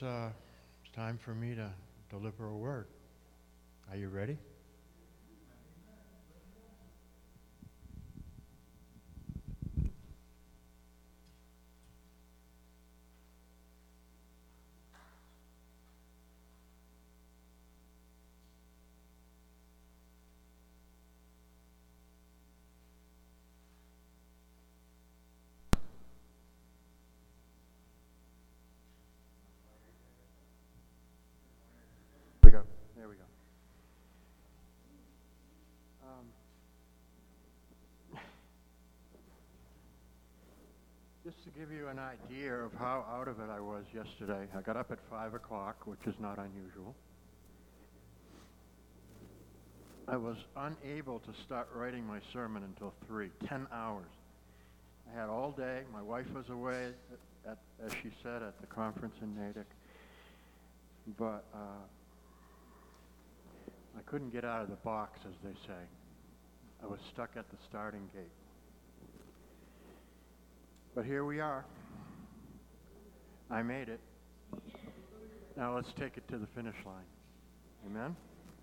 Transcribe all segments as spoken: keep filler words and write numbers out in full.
uh, it's time for me to deliver a word. Are you ready? We go. There we go. Um, just to give you an idea of how out of it I was yesterday, I got up at five o'clock, which is not unusual. I was unable to start writing my sermon until three, ten hours. I had all day. My wife was away, at, at, as she said, at the conference in Natick. But uh, I couldn't get out of the box, as they say. I was stuck at the starting gate. But here we are. I made it. Now let's take it to the finish line. Amen?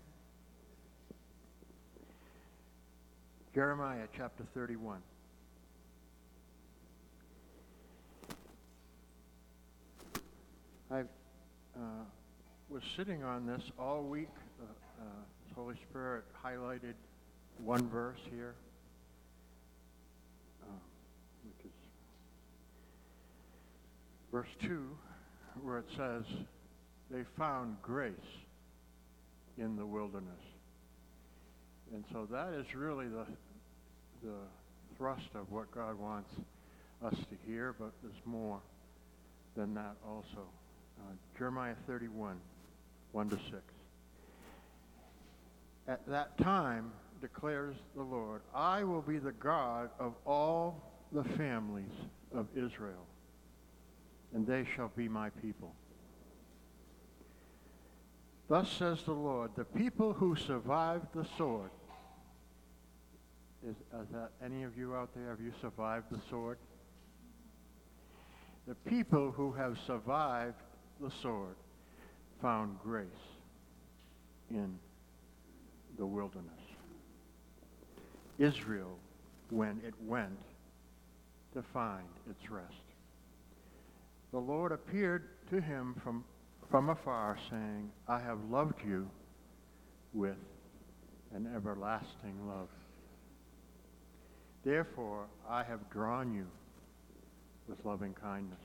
Jeremiah chapter thirty-one. I uh, was sitting on this all week. Uh, uh, Holy Spirit highlighted one verse here, uh, which is verse two, where it says, they found grace in the wilderness. And so that is really the, the thrust of what God wants us to hear, but there's more than that also. Uh, Jeremiah thirty-one, one to six. At that time, declares the Lord, I will be the God of all the families of Israel, and they shall be my people. Thus says the Lord, the people who survived the sword. Is, is that any of you out there, have you survived the sword? The people who have survived the sword found grace in the wilderness. Israel, when it went to find its rest. The Lord appeared to him from, from afar, saying, I have loved you with an everlasting love. Therefore, I have drawn you with loving kindness.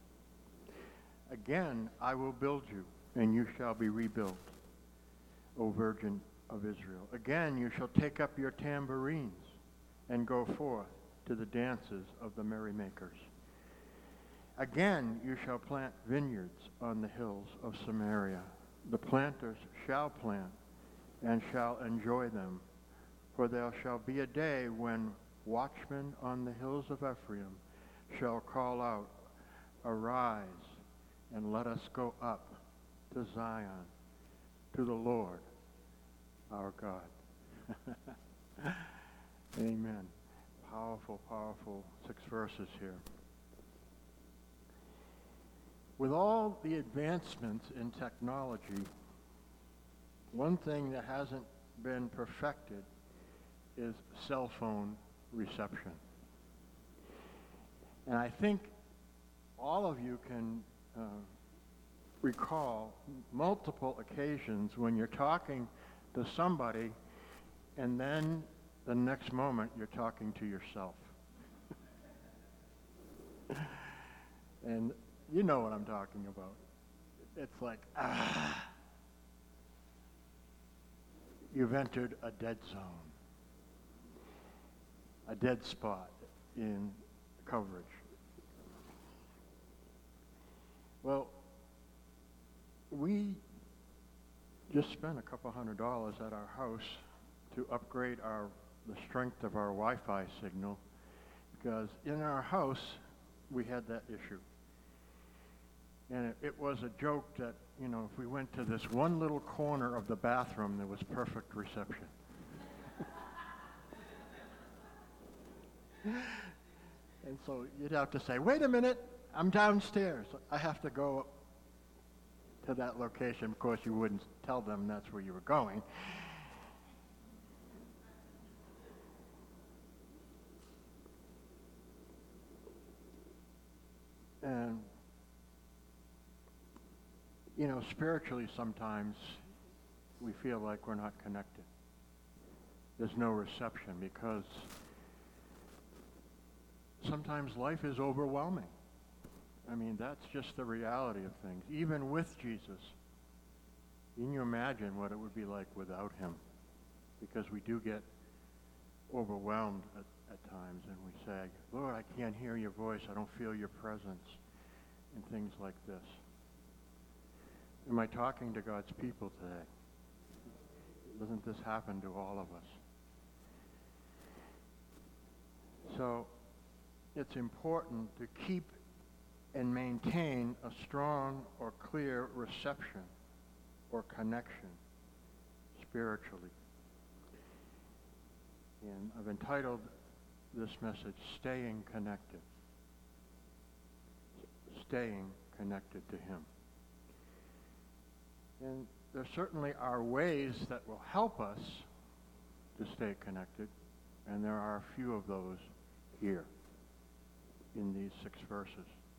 Again, I will build you, and you shall be rebuilt, O Virgin of Israel. Again, you shall take up your tambourines and go forth to the dances of the merrymakers. Again, you shall plant vineyards on the hills of Samaria. The planters shall plant and shall enjoy them, for there shall be a day when watchmen on the hills of Ephraim shall call out, arise, and let us go up to Zion, to the Lord our God. Amen. Powerful, powerful six verses here. With all the advancements in technology, one thing that hasn't been perfected is cell phone reception. And I think all of you can uh, recall multiple occasions when you're talking to somebody and then the next moment you're talking to yourself. And you know what I'm talking about. It's like, ah, you've entered a dead zone, a dead spot in coverage. Well, we just spent a couple hundred dollars at our house to upgrade our the strength of our Wi-Fi signal, because in our house we had that issue. And it, it was a joke that, you know, if we went to this one little corner of the bathroom, there was perfect reception. And so you'd have to say, wait a minute, I'm downstairs. I have to go to that location. Of course, you wouldn't tell them that's where you were going. And, you know, spiritually sometimes we feel like we're not connected. There's no reception because sometimes life is overwhelming. I mean, that's just the reality of things. Even with Jesus, can you imagine what it would be like without him? Because we do get overwhelmed at, at times, and we say, Lord, I can't hear your voice. I don't feel your presence, and things like this. Am I talking to God's people today? Doesn't this happen to all of us? So it's important to keep and maintain a strong or clear reception or connection spiritually. And I've entitled this message, Staying Connected. Staying connected to him. And there certainly are ways that will help us to stay connected, and there are a few of those here in these six verses.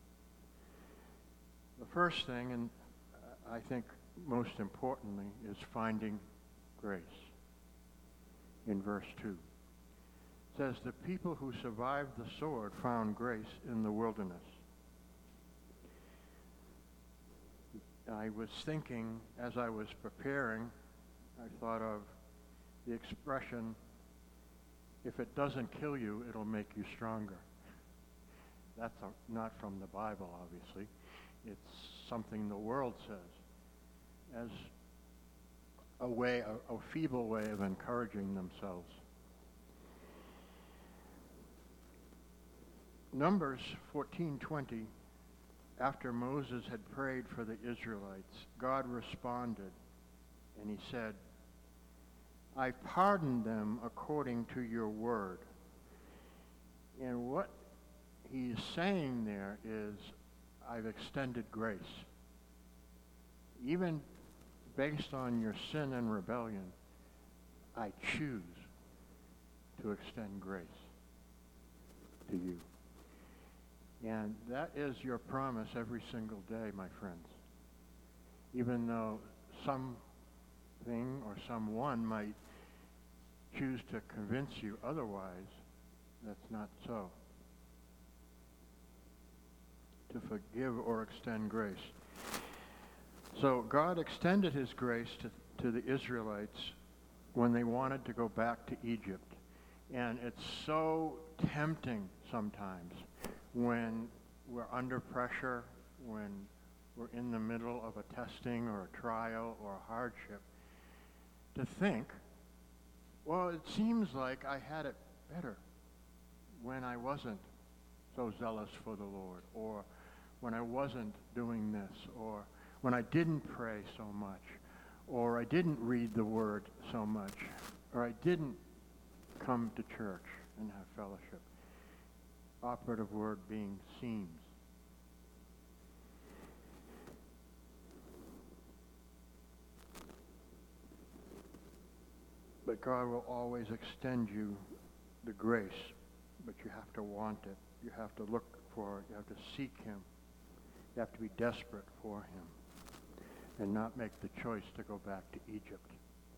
The first thing, and I think most importantly, is finding grace. In verse two. It says, the people who survived the sword found grace in the wilderness. I was thinking, as I was preparing, I thought of the expression, if it doesn't kill you, it'll make you stronger. That's a, not from the Bible, obviously. It's something the world says as a way, a, a feeble way of encouraging themselves. Numbers fourteen twenty, after Moses had prayed for the Israelites, God responded, and he said, I pardoned them according to your word. And what he's saying there is, I've extended grace. Even based on your sin and rebellion, I choose to extend grace to you. And that is your promise every single day, my friends. Even though something or someone might choose to convince you otherwise, that's not so. To forgive or extend grace. So God extended his grace to, to the Israelites when they wanted to go back to Egypt. And it's so tempting sometimes when we're under pressure, when we're in the middle of a testing or a trial or a hardship, to think, well, it seems like I had it better when I wasn't so zealous for the Lord, or when I wasn't doing this, or when I didn't pray so much, or I didn't read the Word so much, or I didn't come to church and have fellowship. Operative word being seems. But God will always extend you the grace, but you have to want it. You have to look for it. You have to seek him. You have to be desperate for him and not make the choice to go back to Egypt.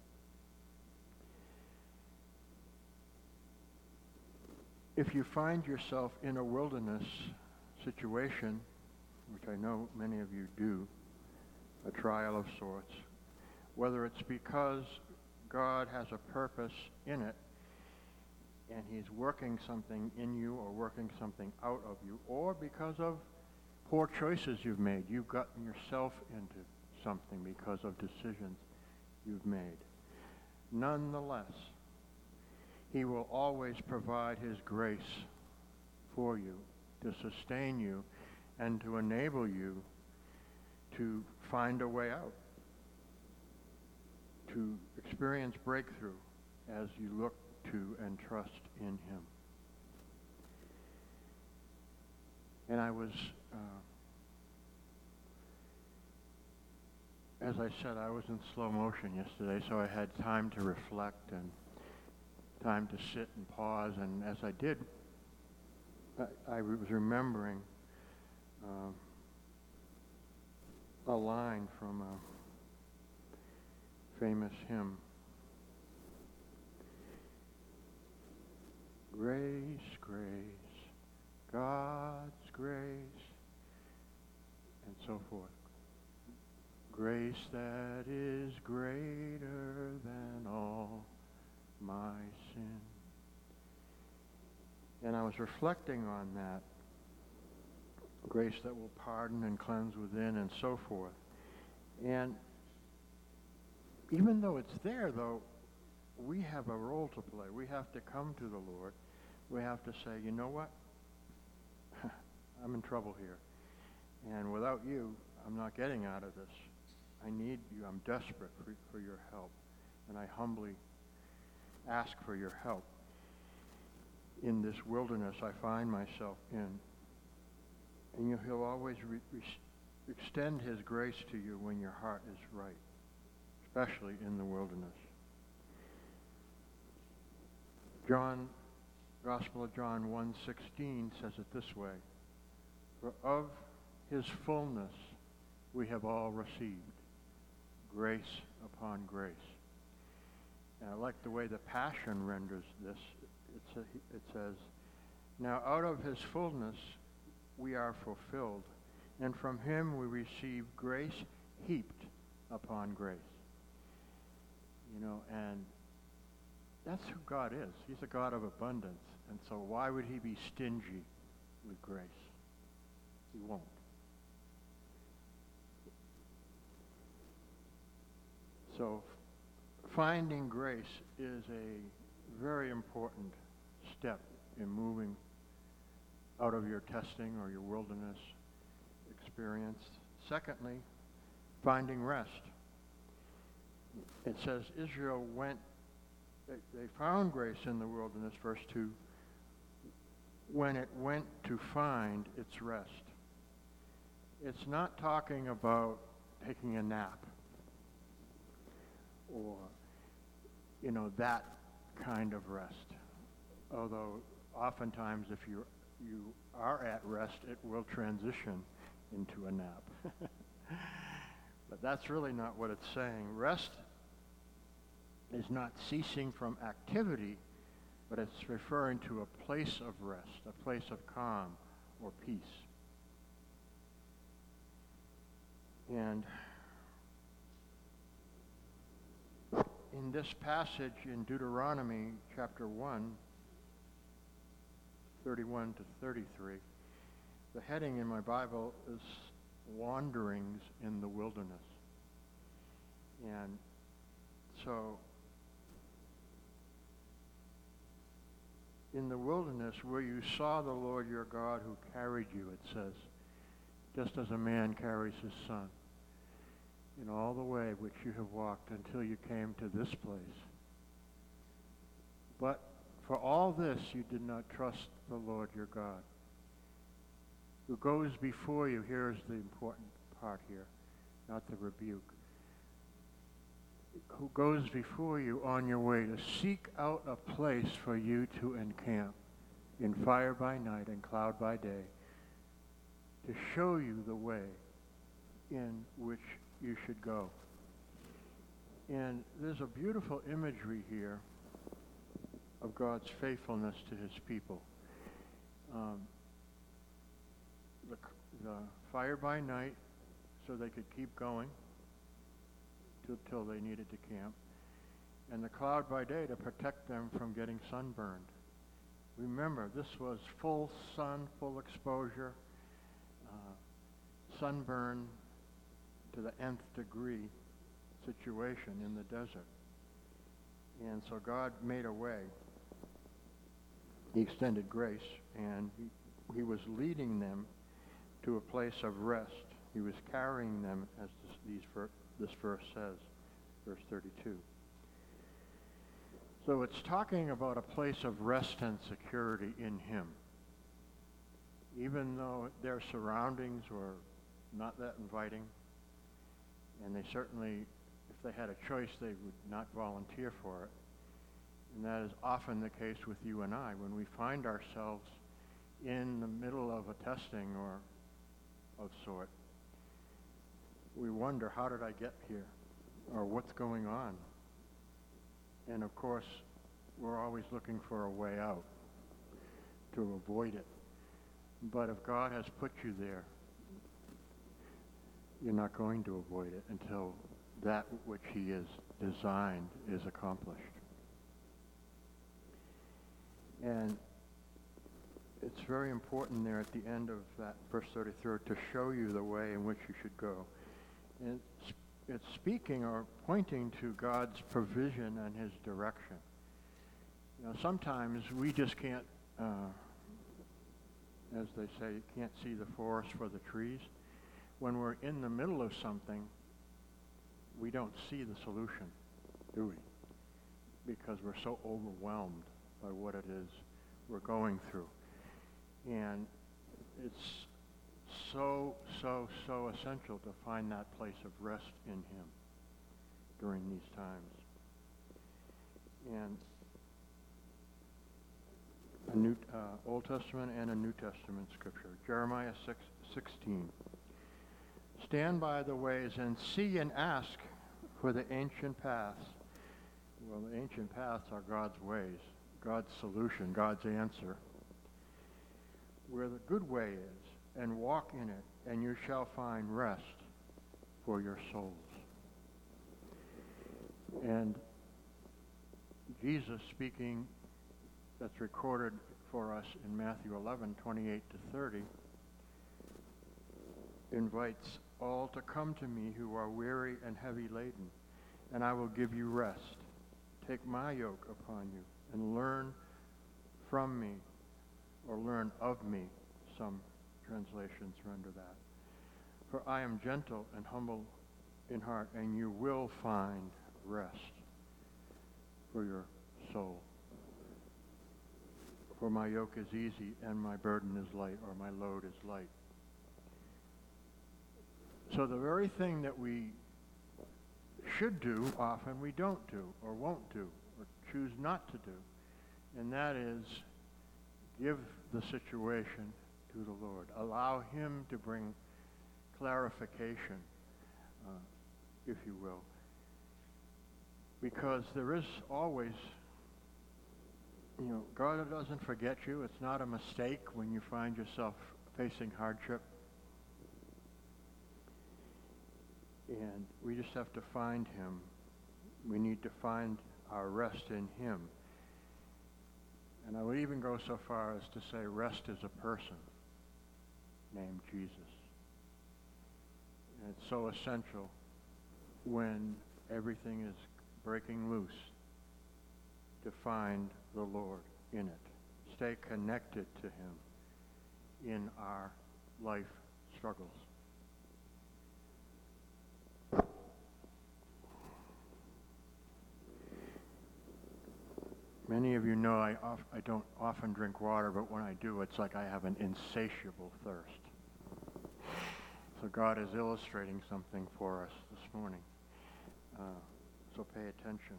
If you find yourself in a wilderness situation, which I know many of you do, a trial of sorts, whether it's because God has a purpose in it and he's working something in you or working something out of you, or because of poor choices you've made. You've gotten yourself into something because of decisions you've made. Nonetheless, he will always provide his grace for you to sustain you and to enable you to find a way out, to experience breakthrough as you look to and trust in him. And I was uh, as I said, I was in slow motion yesterday, so I had time to reflect and time to sit and pause. And as I did, I, I was remembering um, a line from a famous hymn. Grace, grace, God's grace, and so forth. Grace that is greater than all my sin. And I was reflecting on that. Grace that will pardon and cleanse within and so forth. And even though it's there, though, we have a role to play. We have to come to the Lord. We have to say, you know what? I'm in trouble here. And without you, I'm not getting out of this. I need you. I'm desperate for, for your help. And I humbly ask for your help in this wilderness I find myself in. And you, he'll always re, re, extend his grace to you when your heart is right, especially in the wilderness. John, Gospel of John one sixteen says it this way, for of his fullness we have all received grace upon grace. And I like the way the Passion renders this. It's a, it says, now out of his fullness we are fulfilled, and from him we receive grace heaped upon grace. You know, and that's who God is. He's a God of abundance. And so why would he be stingy with grace? He won't. So finding grace is a very important step in moving out of your testing or your wilderness experience. Secondly, finding rest. It says Israel went, they, they found grace in the wilderness, verse two, when it went to find its rest. It's not talking about taking a nap or, you know, that kind of rest. Although oftentimes if you you are at rest, it will transition into a nap. But that's really not what it's saying. Rest is not ceasing from activity, but it's referring to a place of rest, a place of calm or peace. And in this passage in Deuteronomy chapter one, thirty-one to thirty-three, the heading in my Bible is Wanderings in the Wilderness. And so in the wilderness where you saw the Lord your God who carried you, it says, just as a man carries his son, in all the way which you have walked until you came to this place. But for all this you did not trust the Lord your God, who goes before you. Here is the important part here, not the rebuke. Who goes before you on your way to seek out a place for you to encamp in fire by night and cloud by day, to show you the way in which you should go. And there's a beautiful imagery here of God's faithfulness to his people. Um, the, the fire by night so they could keep going till they needed to camp, and the cloud by day to protect them from getting sunburned. Remember, this was full sun, full exposure, uh, sunburn to the nth degree situation in the desert. And so God made a way. He extended grace, and he, he was leading them to a place of rest. He was carrying them, as this, these ver- this verse says, verse thirty-two. So it's talking about a place of rest and security in him. Even though their surroundings were not that inviting, and they they certainly, if they had a choice, they would not volunteer for it. And that is often the case with you and I. When we find ourselves in the middle of a testing or of sort, we wonder, how did I get here? Or what's going on? And of course, we're always looking for a way out to avoid it. But if God has put you there, you're not going to avoid it until that which he has designed is accomplished. And it's very important there at the end of that verse thirty-three to show you the way in which you should go. And it's, it's speaking or pointing to God's provision and his direction. You know, sometimes we just can't, uh, as they say, you can't see the forest for the trees. When we're in the middle of something, we don't see the solution, do we? Because we're so overwhelmed by what it is we're going through. And it's so, so, so essential to find that place of rest in him during these times. And a New, uh, Old Testament and a New Testament scripture. Jeremiah six sixteen. Stand by the ways and see and ask for the ancient paths. Well, the ancient paths are God's ways, God's solution, God's answer. Where the good way is, and walk in it, and you shall find rest for your souls. And Jesus speaking, that's recorded for us in Matthew eleven, twenty-eight to thirty, invites all to come to me who are weary and heavy laden, and I will give you rest. Take my yoke upon you and learn from me, or learn of me, some translations render that. For I am gentle and humble in heart, and you will find rest for your soul. For my yoke is easy and my burden is light, or my load is light. So the very thing that we should do often we don't do, or won't do, or choose not to do, and that is give the situation to the Lord. Allow him to bring clarification, uh, if you will. Because there is always, you know, God doesn't forget you. It's not a mistake when you find yourself facing hardship. And we just have to find him. We need to find our rest in him. And I would even go so far as to say rest is a person named Jesus. And it's so essential when everything is breaking loose to find the Lord in it. Stay connected to him in our life struggles. Many of you know I, of, I don't often drink water, but when I do, it's like I have an insatiable thirst. So God is illustrating something for us this morning. Uh, so pay attention.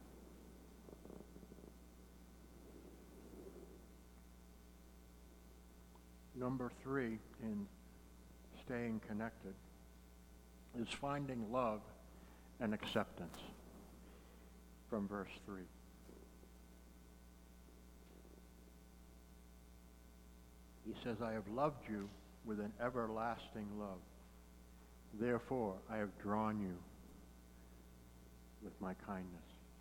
Number three in staying connected is finding love and acceptance from verse three. He says, I have loved you with an everlasting love. Therefore, I have drawn you with my kindness.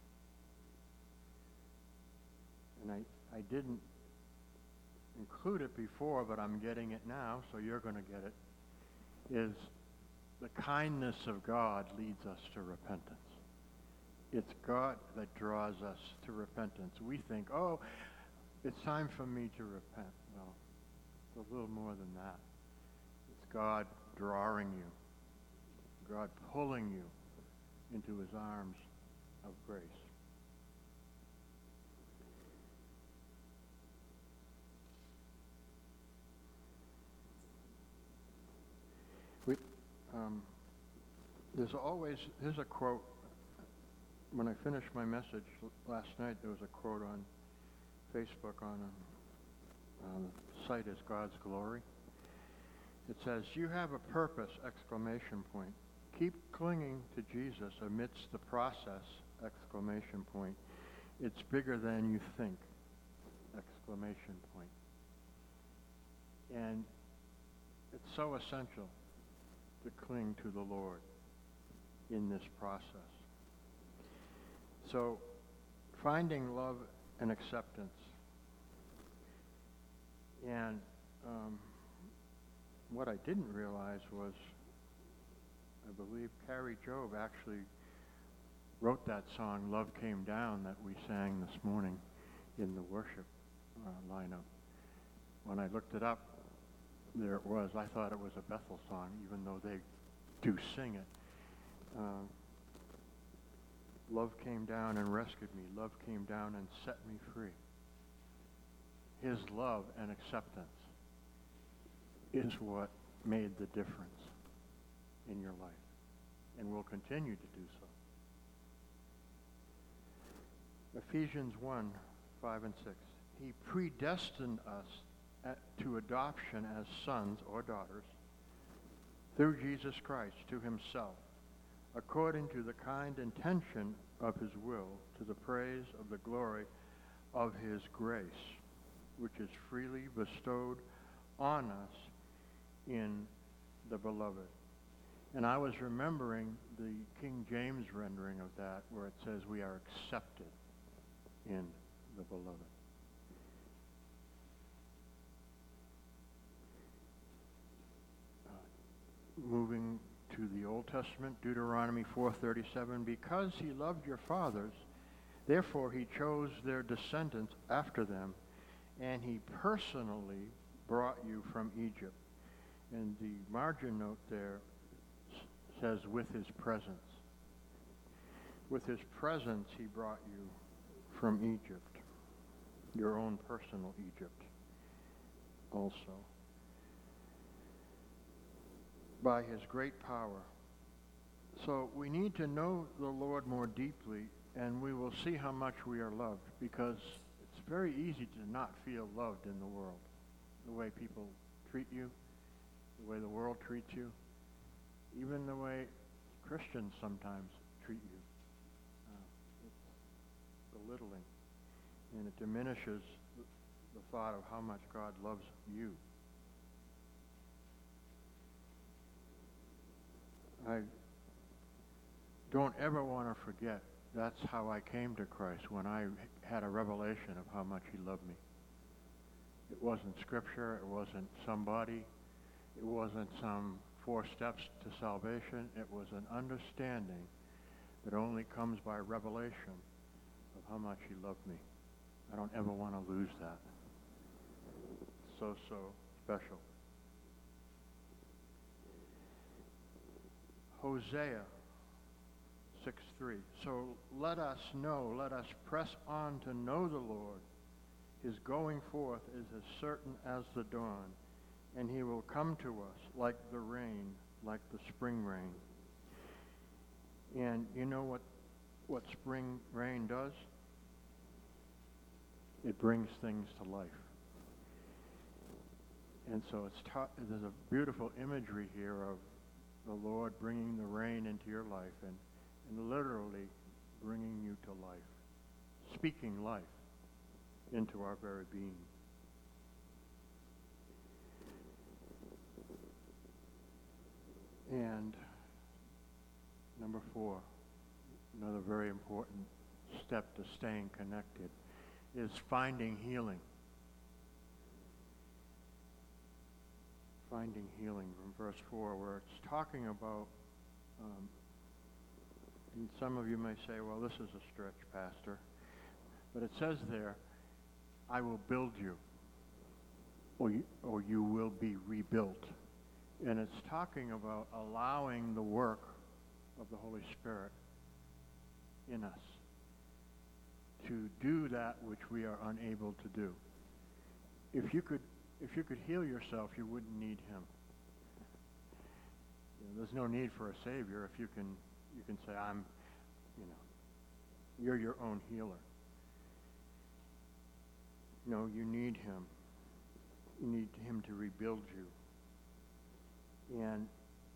And I, I didn't include it before, but I'm getting it now, so you're going to get it, is the kindness of God leads us to repentance. It's God that draws us to repentance. We think, oh, it's time for me to repent. Well, it's a little more than that. It's God drawing you, God pulling you into his arms of grace. We, um, there's always, here's a quote. When I finished my message last night, there was a quote on Facebook on a, on the site is God's Glory. It says, "You have a purpose, exclamation point. Keep clinging to Jesus amidst the process, exclamation point. It's bigger than you think, exclamation point." And it's so essential to cling to the Lord in this process. So, finding love and acceptance. And um, what I didn't realize was, I believe Carrie Job actually wrote that song, "Love Came Down," that we sang this morning in the worship uh, lineup. When I looked it up, there it was. I thought it was a Bethel song, even though they do sing it. Uh, Love came down and rescued me. Love came down and set me free. His love and acceptance is what made the difference in your life and will continue to do so. Ephesians one, five and six. He predestined us at, to adoption as sons or daughters through Jesus Christ to himself, according to the kind intention of his will, to the praise of the glory of his grace, which is freely bestowed on us in the beloved. And I was remembering the King James rendering of that, where it says we are accepted in the beloved. Uh, moving to the Old Testament, Deuteronomy four thirty-seven, because he loved your fathers, therefore he chose their descendants after them, and he personally brought you from Egypt. And the margin note there says, with his presence. With his presence he brought you from Egypt, your own personal Egypt also. By his great power. So we need to know the Lord more deeply, and we will see how much we are loved, because it's very easy to not feel loved in the world. The way people treat you, the way the world treats you, even the way Christians sometimes treat you. Uh, it's belittling, and it diminishes the, the thought of how much God loves you. I don't ever want to forget that's how I came to Christ, when I had a revelation of how much he loved me. It wasn't scripture, it wasn't somebody, it wasn't some four steps to salvation. It was an understanding that only comes by revelation of how much he loved me. I don't ever want to lose that. It's so, so special. Hosea six three. So let us know, let us press on to know the Lord. His going forth is as certain as the dawn, and he will come to us like the rain, like the spring rain. And you know what, what spring rain does? It brings things to life. And so it's ta- there's a beautiful imagery here of the Lord bringing the rain into your life and, and literally bringing you to life, speaking life into our very being. And number four, another very important step to staying connected, is finding healing. Finding healing from verse four, where it's talking about, um, and some of you may say, well, this is a stretch, Pastor. But it says there, I will build you, or you, or you will be rebuilt. And it's talking about allowing the work of the Holy Spirit in us to do that which we are unable to do. If you could, if you could heal yourself, you wouldn't need him. You know, there's no need for a Savior if you can, you can say, I'm, you know, you're your own healer. No, you need him. You need him to rebuild you. And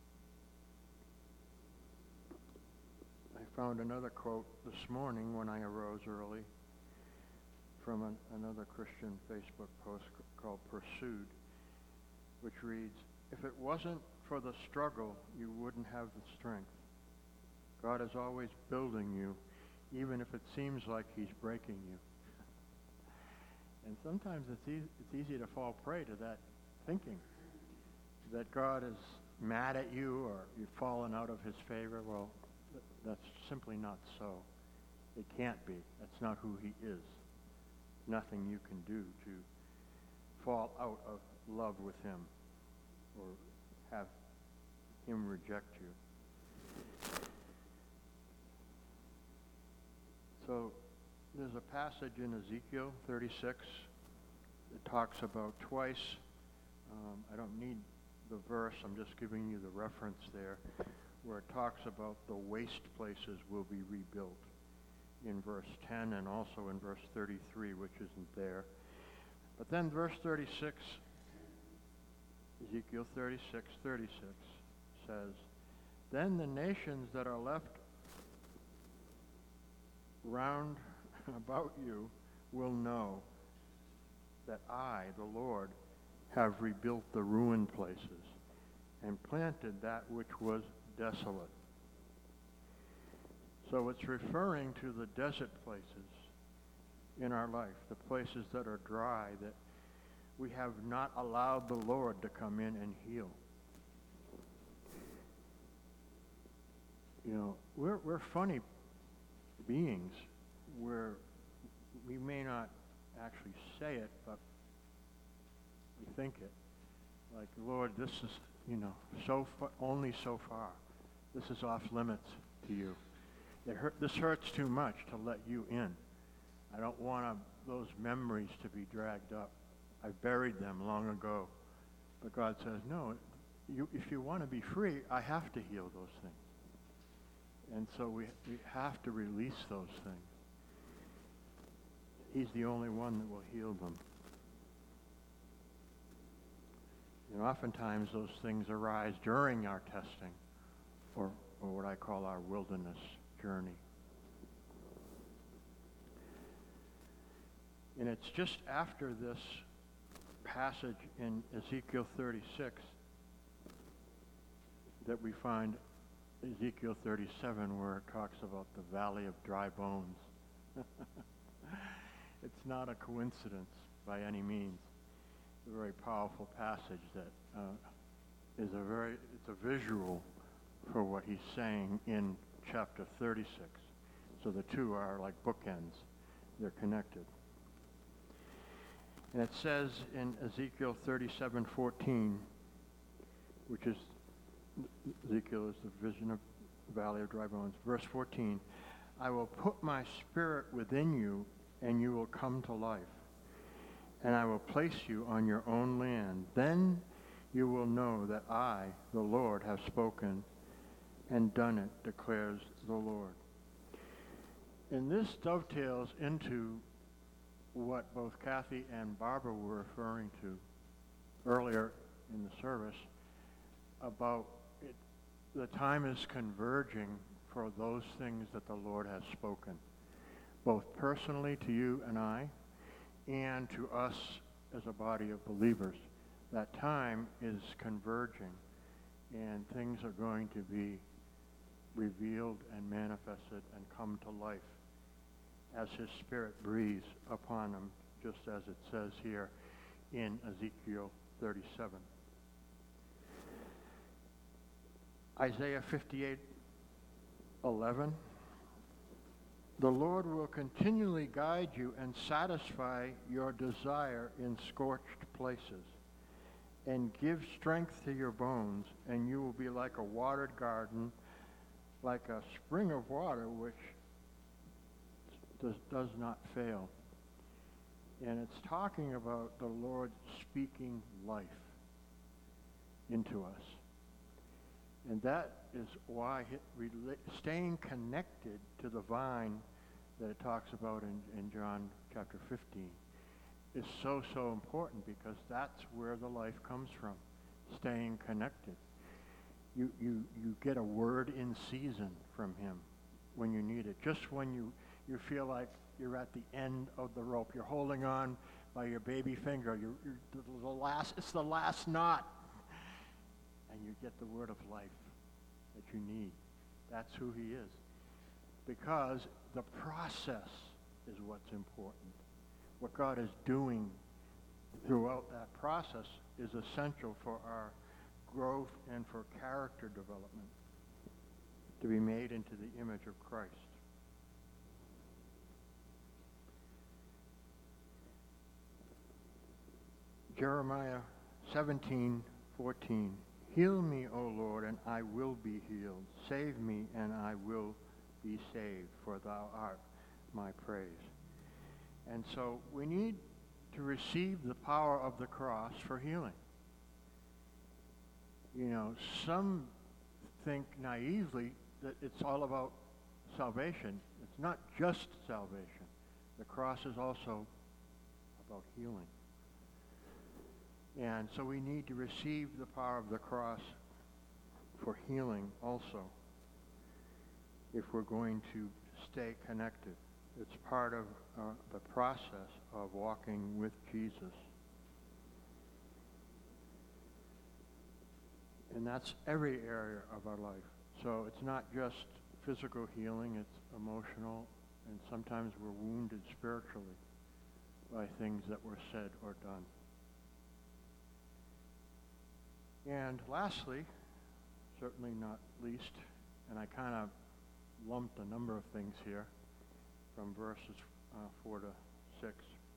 I found another quote this morning when I arose early from an, another Christian Facebook post called Pursued, which reads, "If it wasn't for the struggle, you wouldn't have the strength. God is always building you, even if it seems like he's breaking you." And sometimes it's easy, it's easy to fall prey to that thinking, that God is mad at you or you've fallen out of his favor. Well, th- that's simply not so. It can't be. That's not who he is. Nothing you can do to fall out of love with him or have him reject you. So there's a passage in Ezekiel thirty-six that talks about twice. Um, I don't need the verse. I'm just giving you the reference there, where it talks about the waste places will be rebuilt in verse ten and also in verse thirty-three, which isn't there. But then verse thirty-six, Ezekiel thirty-six, thirty-six says, "Then the nations that are left round about you will know that I, the Lord, have rebuilt the ruined places and planted that which was desolate." So it's referring to the desert places in our life, the places that are dry, that we have not allowed the Lord to come in and heal. You know, we're we're funny beings, where we may not actually say it, but we think it. Like, Lord, this is, you know, so fa- only so far. This is off limits to you. It hurt, this hurts too much to let you in. I don't want to, those memories to be dragged up. I buried them long ago. But God says, no, you, if you want to be free, I have to heal those things. And so we, we have to release those things. He's the only one that will heal them. You know, oftentimes those things arise during our testing, or, or what I call our wilderness journey. And it's just after this passage in Ezekiel thirty-six that we find Ezekiel thirty-seven, where it talks about the valley of dry bones. It's not a coincidence by any means. It's a very powerful passage that uh, is a very, it's a visual for what he's saying in chapter thirty-six. So the two are like bookends. They're connected. And it says in Ezekiel thirty-seven fourteen, which is, Ezekiel is the vision of the valley of dry bones. Verse fourteen, "I will put my spirit within you, and you will come to life. And I will place you on your own land. Then you will know that I, the Lord, have spoken and done it, declares the Lord." And this dovetails into what both Kathy and Barbara were referring to earlier in the service about it. The time is converging for those things that the Lord has spoken, both personally to you and I, and to us as a body of believers. That time is converging, and things are going to be revealed and manifested and come to life as his Spirit breathes upon them, just as it says here in Ezekiel thirty-seven. Isaiah fifty-eight eleven. "The Lord will continually guide you and satisfy your desire in scorched places, and give strength to your bones, and you will be like a watered garden, like a spring of water which does, does not fail." And it's talking about the Lord speaking life into us. And that is why he, rela- staying connected to the vine that it talks about in, in John chapter fifteen is so, so important, because that's where the life comes from, staying connected. You, you, you get a word in season from him when you need it. Just when you, you feel like you're at the end of the rope, you're holding on by your baby finger, you're, you're the, the last, it's the last knot, and you get the word of life that you need. That's who he is. Because the process is what's important. What God is doing throughout that process is essential for our growth and for character development, to be made into the image of Christ. Jeremiah seventeen fourteen. Heal me, O Lord, and I will be healed. Save me, and I will be saved, for thou art my praise. And so we need to receive the power of the cross for healing. You know, some think naively that it's all about salvation. It's not just salvation. The cross is also about healing. And so we need to receive the power of the cross for healing also, if we're going to stay connected. It's part of uh, the process of walking with Jesus. And that's every area of our life. So it's not just physical healing, it's emotional, and sometimes we're wounded spiritually by things that were said or done. And lastly, certainly not least, and I kind of lumped a number of things here from verses uh, four to six.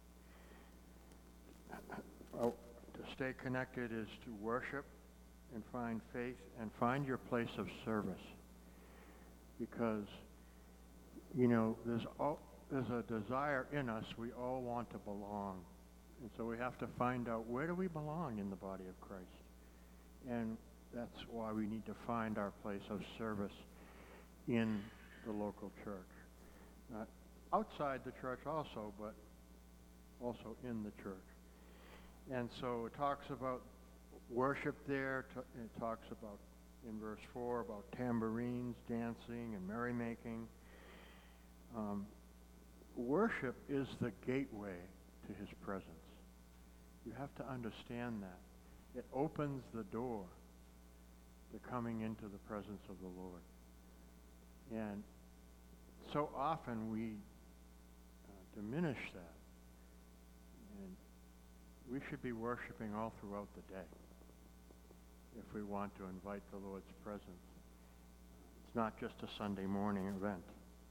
Oh, to stay connected is to worship and find faith and find your place of service. Because, you know, there's all, there's a desire in us, we all want to belong. And so we have to find out, where do we belong in the body of Christ? And that's why we need to find our place of service in the local church. Not outside the church also, but also in the church. And so it talks about worship there. It talks about, in verse four, about tambourines, dancing, and merrymaking. Um, worship is the gateway to his presence. You have to understand that. It opens the door to coming into the presence of the Lord. And so often we uh, diminish that. And we should be worshiping all throughout the day if we want to invite the Lord's presence. It's not just a Sunday morning event.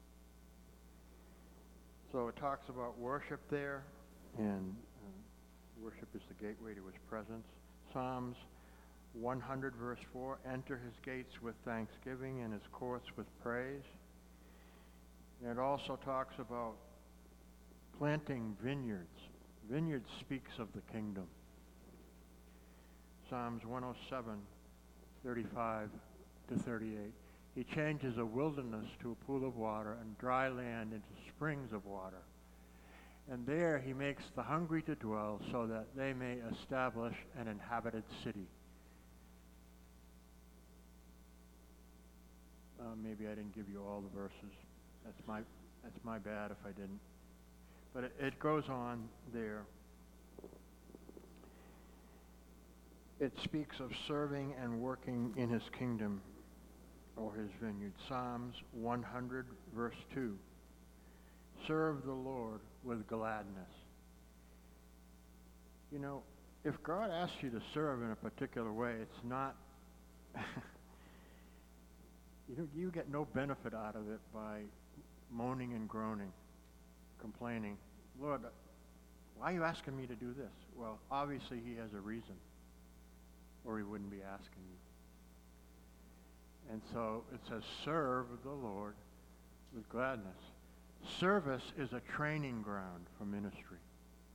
So it talks about worship there, and uh, worship is the gateway to his presence. Psalms one hundred verse four, enter his gates with thanksgiving and his courts with praise. And it also talks about planting vineyards. Vineyard speaks of the kingdom. Psalms one oh seven, thirty-five to thirty-eight. He changes a wilderness to a pool of water and dry land into springs of water. And there he makes the hungry to dwell so that they may establish an inhabited city. Uh, maybe I didn't give you all the verses. That's my, that's my bad if I didn't. But it, it goes on there. It speaks of serving and working in his kingdom or his vineyard. Psalms one hundred verse two. Serve the Lord with gladness. You know, if God asks you to serve in a particular way, it's not, you, you get no benefit out of it by moaning and groaning, complaining. Lord, why are you asking me to do this? Well, obviously he has a reason, or he wouldn't be asking you. And so it says, serve the Lord with gladness. Service is a training ground for ministry.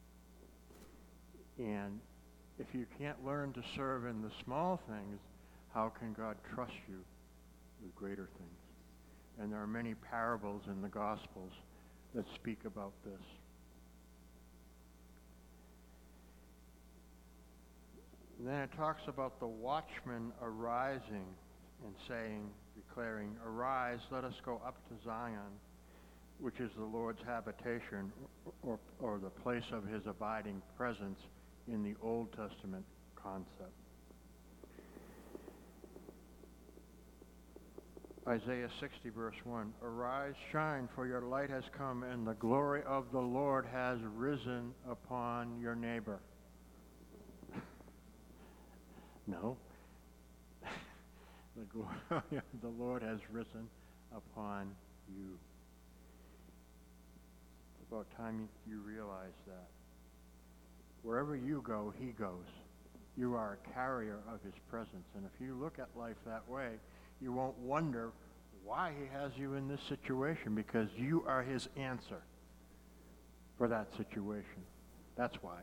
And if you can't learn to serve in the small things, how can God trust you with greater things? And there are many parables in the Gospels that speak about this. And then it talks about the watchman arising and saying, declaring, "Arise, let us go up to Zion," which is the Lord's habitation, or, or the place of his abiding presence in the Old Testament concept. Isaiah sixty, verse one, "Arise, shine, for your light has come, and the glory of the Lord has risen upon your neighbor." No. The glory of the Lord has risen upon you. It's about time you realize that. Wherever you go, he goes. You are a carrier of his presence. And if you look at life that way, you won't wonder why he has you in this situation, because you are his answer for that situation. That's why.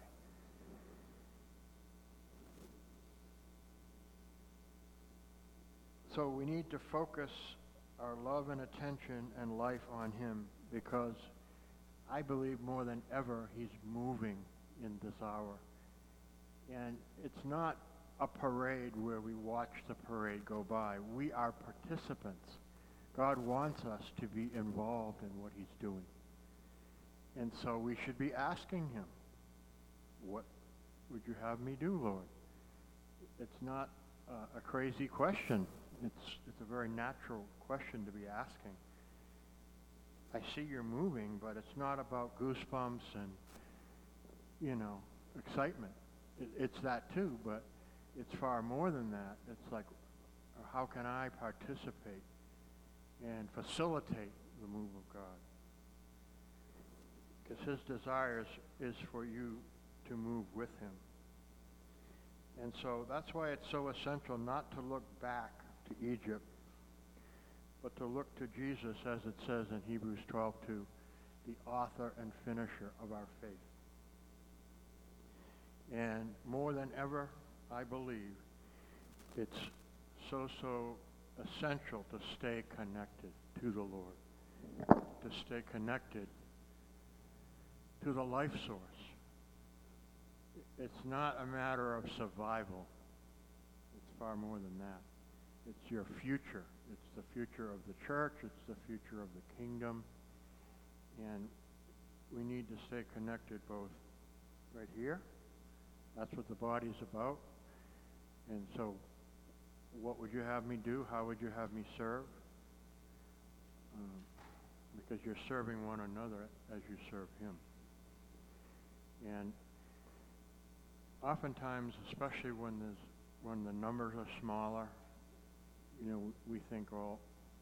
So we need to focus our love and attention and life on him, because I believe more than ever he's moving in this hour. And it's not a parade where we watch the parade go by. We are participants. God wants us to be involved in what he's doing. And so we should be asking him, what would you have me do, Lord? It's not uh, a crazy question. It's, it's a very natural question to be asking. I see you're moving, but it's not about goosebumps and, you know, excitement. It, it's that too, but it's far more than that. It's like, how can I participate and facilitate the move of God? Because his desires is for you to move with him. And so that's why it's so essential not to look back to Egypt, but to look to Jesus, as it says in Hebrews twelve two, the author and finisher of our faith. And more than ever, I believe it's so, so essential to stay connected to the Lord, to stay connected to the life source. It's not a matter of survival. It's far more than that. It's your future. It's the future of the church. It's the future of the kingdom. And we need to stay connected both right here. That's what the body's about. And so what would you have me do? How would you have me serve? Um, because you're serving one another as you serve him. And oftentimes, especially when there's when the numbers are smaller, you know, we think, oh,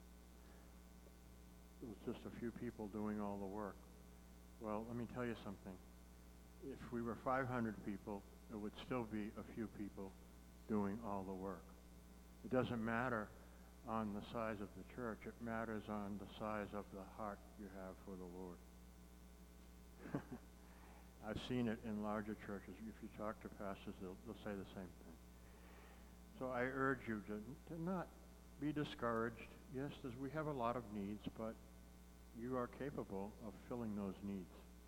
it was just a few people doing all the work. Well, let me tell you something. If we were five hundred people, it would still be a few people doing all the work. It doesn't matter on the size of the church. It matters on the size of the heart you have for the Lord. I've seen it in larger churches. If you talk to pastors, they'll, they'll say the same thing. So I urge you to, to not be discouraged. Yes, we have a lot of needs, but you are capable of filling those needs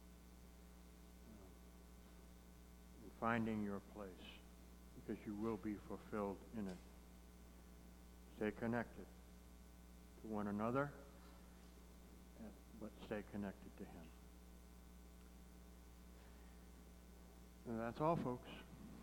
uh, and finding your place, because you will be fulfilled in it. Stay connected to one another, but stay connected to him. And that's all, folks.